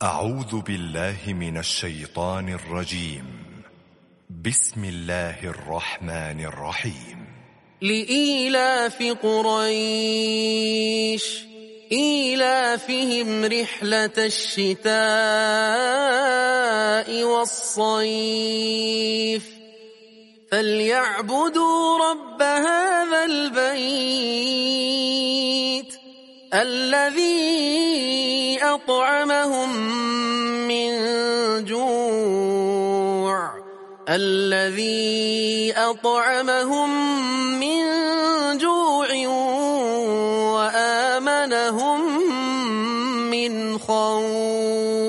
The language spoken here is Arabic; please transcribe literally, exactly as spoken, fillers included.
أعوذ بالله من الشيطان الرجيم. بسم الله الرحمن الرحيم. لإيلاف قريش إيلافهم رحلة الشتاء والصيف فليعبدوا رب هذا البيت الذي أطعمهم من جوع الذي أطعمهم من جوع وآمنهم من خوف.